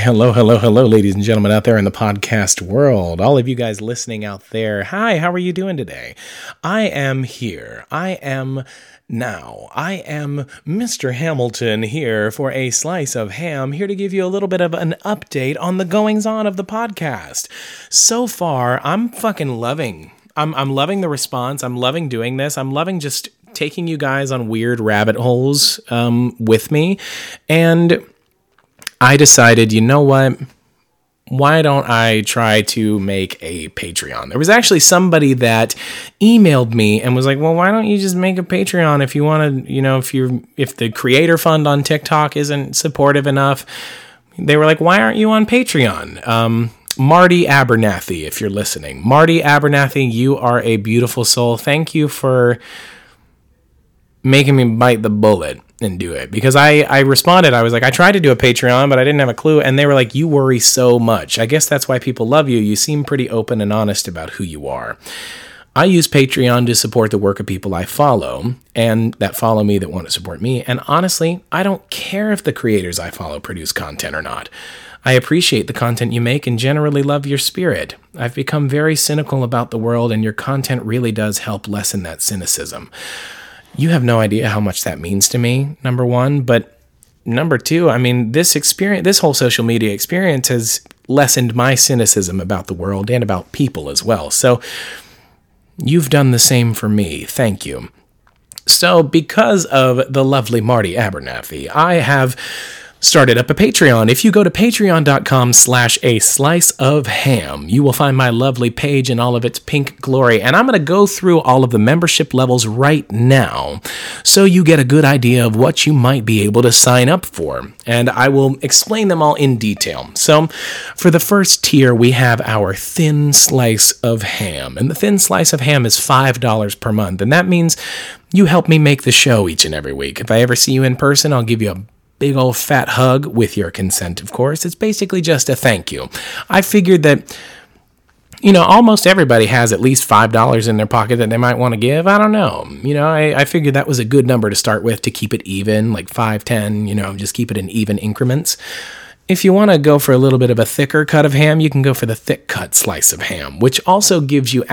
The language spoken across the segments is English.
hello, ladies and gentlemen out there in the podcast world. All of you guys listening out there, hi, how are you doing today? I am here. I am Mr. Hamilton here for a slice of ham, here to give you a little bit of an update on the goings-on of the podcast. So far, I'm fucking loving. I'm loving the response. I'm loving doing this. I'm loving just taking you guys on weird rabbit holes with me. And I decided, you know what? Why don't I try to make a Patreon? There was actually somebody that emailed me and was like, well, why don't you just make a Patreon if you want to, if the creator fund on TikTok isn't supportive enough. They were like, why aren't you on Patreon? Marty Abernathy, if you're listening. Marty Abernathy, you are a beautiful soul. Thank you for making me bite the bullet and do it, because I responded. I was like, I tried to do a Patreon, but I didn't have a clue. And they were like, you worry so much. I guess that's why people love you. You seem pretty open and honest about who you are. I use Patreon to support the work of people I follow and that follow me, that want to support me. And honestly, I don't care if the creators I follow produce content or not. I appreciate the content you make and generally love your spirit. I've become very cynical about the world, and your content really does help lessen that cynicism. You have no idea how much that means to me, number one. But number two, I mean, this whole social media experience has lessened my cynicism about the world and about people as well. So you've done the same for me. Thank you. So because of the lovely Marty Abernathy, I have started up a Patreon. If you go to patreon.com/a-slice-of-ham, you will find my lovely page in all of its pink glory. And I'm going to go through all of the membership levels right now so you get a good idea of what you might be able to sign up for. And I will explain them all in detail. So for the first tier, we have our thin slice of ham. And the thin slice of ham is $5 per month. And that means you help me make the show each and every week. If I ever see you in person, I'll give you a big old fat hug, with your consent, of course. It's basically just a thank you. I figured that, almost everybody has at least $5 in their pocket that they might want to give. I don't know. I figured that was a good number to start with, to keep it even, like 5, 10, just keep it in even increments. If you want to go for a little bit of a thicker cut of ham, you can go for the thick cut slice of ham, which also gives you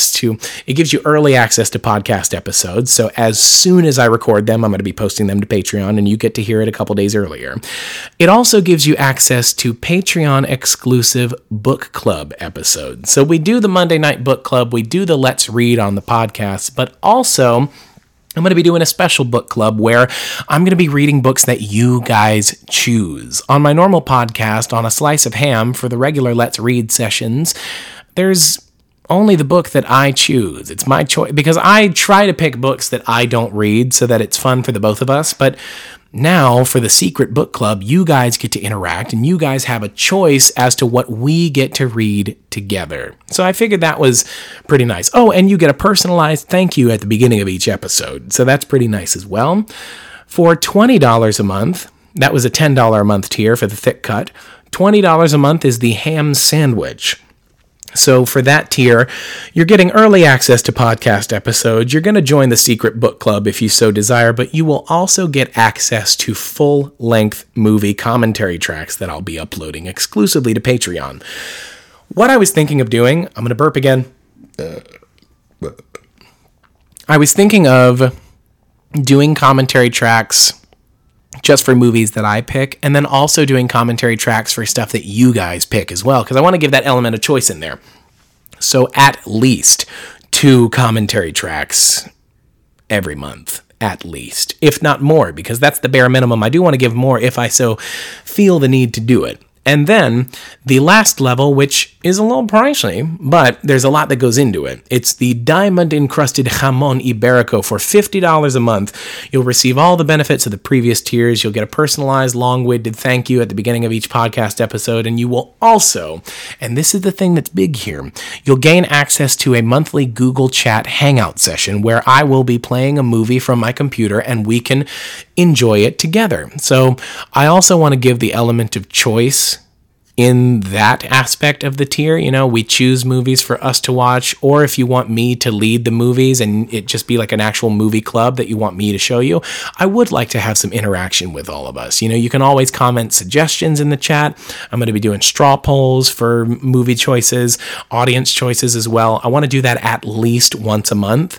early access to podcast episodes. So as soon as I record them, I'm going to be posting them to Patreon, and you get to hear it a couple days earlier. It also gives you access to Patreon exclusive book club episodes. So we do the Monday night book club, we do the Let's Read on the podcast, but also I'm going to be doing a special book club where I'm going to be reading books that you guys choose. On my normal podcast, on A Slice of Ham, for the regular Let's Read sessions, there's only the book that I choose. It's my choice, because I try to pick books that I don't read so that it's fun for the both of us. But now, for the secret book club, you guys get to interact, and you guys have a choice as to what we get to read together. So I figured that was pretty nice. Oh, and you get a personalized thank you at the beginning of each episode. So that's pretty nice as well. For $20 a month, that was a $10 a month tier for the thick cut. $20 a month is the ham sandwich. So for that tier, you're getting early access to podcast episodes. You're going to join the secret book club if you so desire, but you will also get access to full-length movie commentary tracks that I'll be uploading exclusively to Patreon. What I was thinking of doing, I'm going to burp again. I was thinking of doing commentary tracks just for movies that I pick, and then also doing commentary tracks for stuff that you guys pick as well, because I want to give that element of choice in there. So at least 2 commentary tracks every month, at least, if not more, because that's the bare minimum. I do want to give more if I so feel the need to do it. And then the last level, which is a little pricey, but there's a lot that goes into it. It's the diamond-encrusted jamon iberico for $50 a month. You'll receive all the benefits of the previous tiers. You'll get a personalized, long-winded thank you at the beginning of each podcast episode, and you will also, and this is the thing that's big here, you'll gain access to a monthly Google Chat Hangout session where I will be playing a movie from my computer, and we can enjoy it together. So I also want to give the element of choice in that aspect of the tier. You know, we choose movies for us to watch, or if you want me to lead the movies and it just be like an actual movie club that you want me to show you, I would like to have some interaction with all of us. You know, you can always comment suggestions in the chat. I'm going to be doing straw polls for movie choices, audience choices as well. I want to do that at least once a month.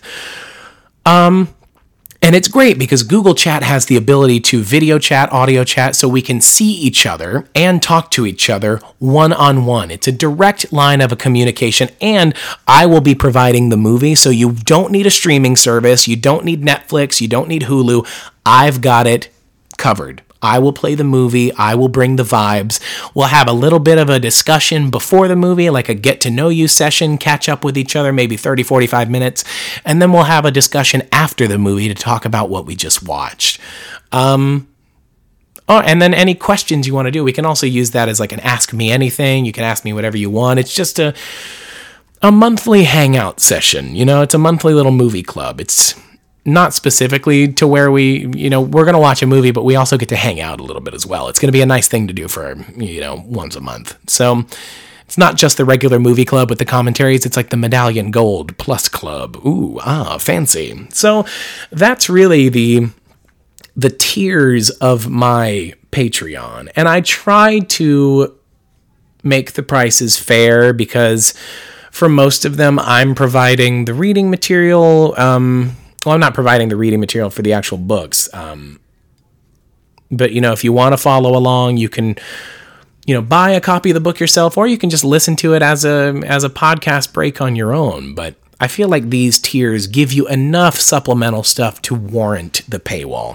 And it's great because Google Chat has the ability to video chat, audio chat, so we can see each other and talk to each other one-on-one. It's a direct line of a communication, and I will be providing the movie, so you don't need a streaming service, you don't need Netflix, you don't need Hulu. I've got it covered. I will play the movie. I will bring the vibes. We'll have a little bit of a discussion before the movie, like a get to know you session, catch up with each other, maybe 30, 45 minutes. And then we'll have a discussion after the movie to talk about what we just watched. And then any questions you want to do, we can also use that as like an ask me anything. You can ask me whatever you want. It's just a monthly hangout session. You know, it's a monthly little movie club. It's not specifically to where we're going to watch a movie, but we also get to hang out a little bit as well. It's going to be a nice thing to do for, once a month. So it's not just the regular movie club with the commentaries. It's like the Medallion Gold Plus Club. Ooh, fancy. So that's really the tiers of my Patreon. And I try to make the prices fair because for most of them, I'm providing the reading material. Well, I'm not providing the reading material for the actual books. But, if you want to follow along, you can, buy a copy of the book yourself, or you can just listen to it as a podcast break on your own. But I feel like these tiers give you enough supplemental stuff to warrant the paywall,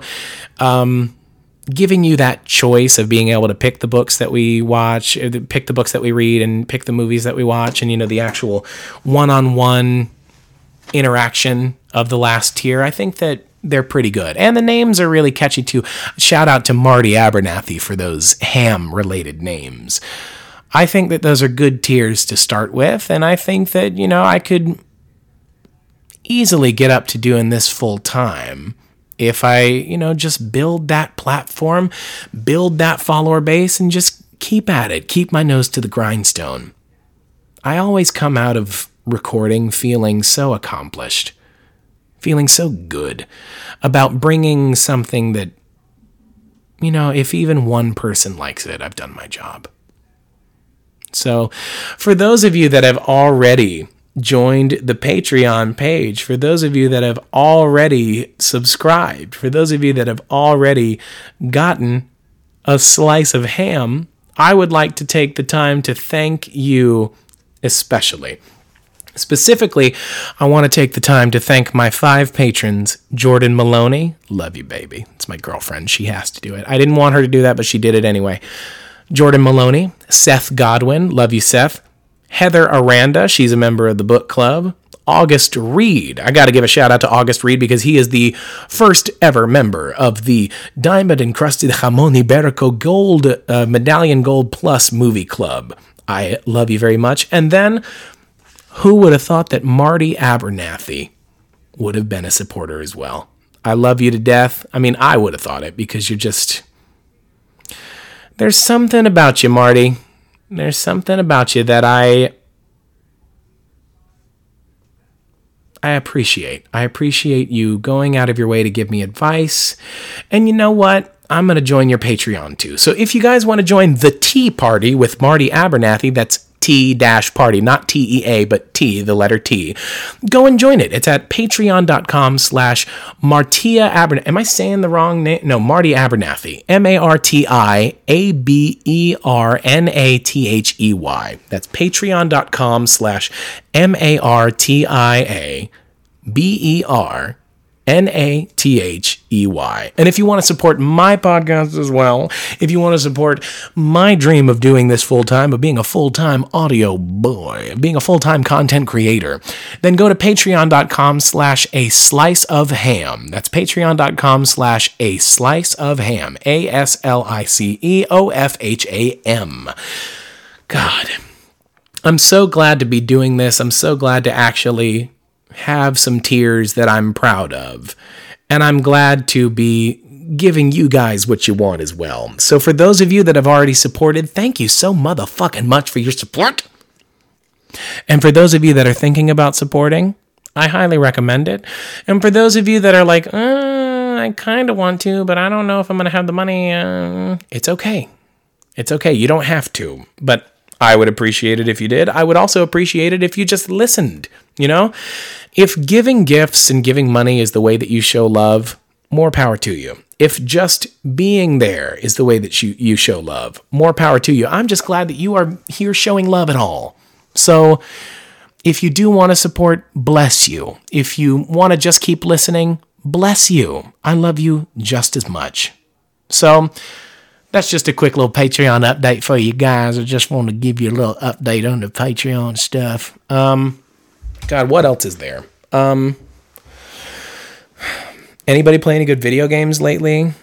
giving you that choice of being able to pick the books that we watch, pick the books that we read, and pick the movies that we watch, and, the actual one-on-one interaction of the last tier. I think that they're pretty good. And the names are really catchy too. Shout out to Marty Abernathy for those ham-related names. I think that those are good tiers to start with, and I think that, I could easily get up to doing this full time if I, just build that platform, build that follower base, and just keep at it, keep my nose to the grindstone. I always come out of recording feeling so accomplished, feeling so good about bringing something that, if even one person likes it, I've done my job. So for those of you that have already joined the Patreon page, for those of you that have already subscribed, for those of you that have already gotten a slice of ham, I would like to take the time to thank you especially. Specifically, I want to take the time to thank my 5 patrons. Jordan Maloney, love you, baby. It's my girlfriend. She has to do it. I didn't want her to do that, but she did it anyway. Jordan Maloney, Seth Godwin, love you, Seth. Heather Aranda, she's a member of the book club. August Reed. I got to give a shout out to August Reed because he is the first ever member of the Diamond Encrusted Jamon Iberico Gold Medallion Gold Plus Movie Club. I love you very much. And then, who would have thought that Marty Abernathy would have been a supporter as well? I love you to death. I mean, I would have thought it because you're just... There's something about you, Marty. There's something about you that I appreciate. I appreciate you going out of your way to give me advice. And you know what? I'm going to join your Patreon too. So if you guys want to join the Tea Party with Marty Abernathy, that's T-Party, not TEA, but T, the letter T. Go and join it. It's at patreon.com/Martia Abernathy. Am I saying the wrong name? No, Marty Abernathy. MartiAbernathy. That's patreon.com/MartiAbernathy. And if you want to support my podcast as well, if you want to support my dream of doing this full-time, of being a full-time audio boy, being a full-time content creator, then go to patreon.com/a-sliceofham. That's patreon.com/a-sliceofham. ASLICEOFHAM. God, I'm so glad to be doing this. I'm so glad to actually have some tiers that I'm proud of. And I'm glad to be giving you guys what you want as well. So for those of you that have already supported, thank you so motherfucking much for your support. And for those of you that are thinking about supporting, I highly recommend it. And for those of you that are like, I kind of want to, but I don't know if I'm going to have the money, it's okay. It's okay. You don't have to, but I would appreciate it if you did. I would also appreciate it if you just listened, you know? If giving gifts and giving money is the way that you show love, more power to you. If just being there is the way that you show love, more power to you. I'm just glad that you are here showing love at all. So if you do want to support, bless you. If you want to just keep listening, bless you. I love you just as much. So that's just a quick little Patreon update for you guys. I just want to give you a little update on the Patreon stuff. God, what else is there? Anybody play any good video games lately?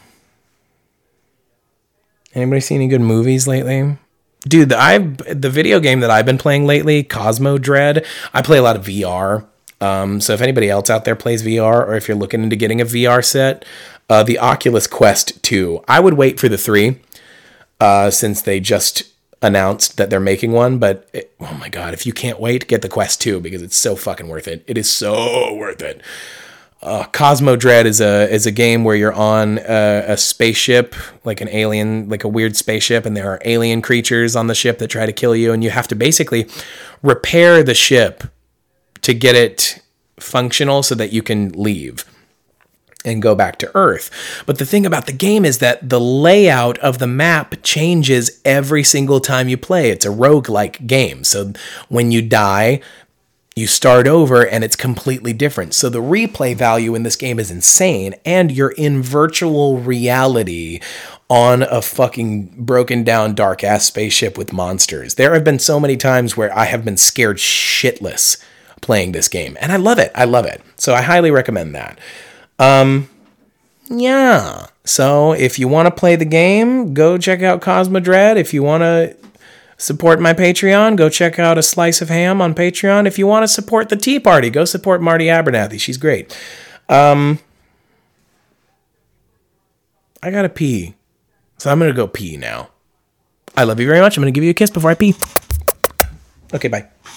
Anybody see any good movies lately? Dude, the video game that I've been playing lately, Cosmo Dread, I play a lot of VR. So if anybody else out there plays VR, or if you're looking into getting a VR set, the Oculus Quest 2. I would wait for the 3, since they just announced that they're making one. But, oh my God, if you can't wait, get the Quest 2, because it's so fucking worth it. It is so worth it. Cosmo Dread is a game where you're on a spaceship, like an alien, like a weird spaceship, and there are alien creatures on the ship that try to kill you, and you have to basically repair the ship to get it functional so that you can leave and go back to Earth. But the thing about the game is that the layout of the map changes every single time you play. It's a roguelike game. So when you die, you start over and it's completely different. So the replay value in this game is insane, and you're in virtual reality on a fucking broken down dark ass spaceship with monsters. There have been so many times where I have been scared shitless playing this game, and I love it. I love it. So I highly recommend that. Yeah. So if you want to play the game, go check out Cosmo Dread. If you want to support my Patreon, go check out A Slice of Ham on Patreon. If you want to support the Tea Party, go support Marty Abernathy. She's great. I gotta pee. So I'm gonna go pee now. I love you very much. I'm gonna give you a kiss before I pee. Okay, bye.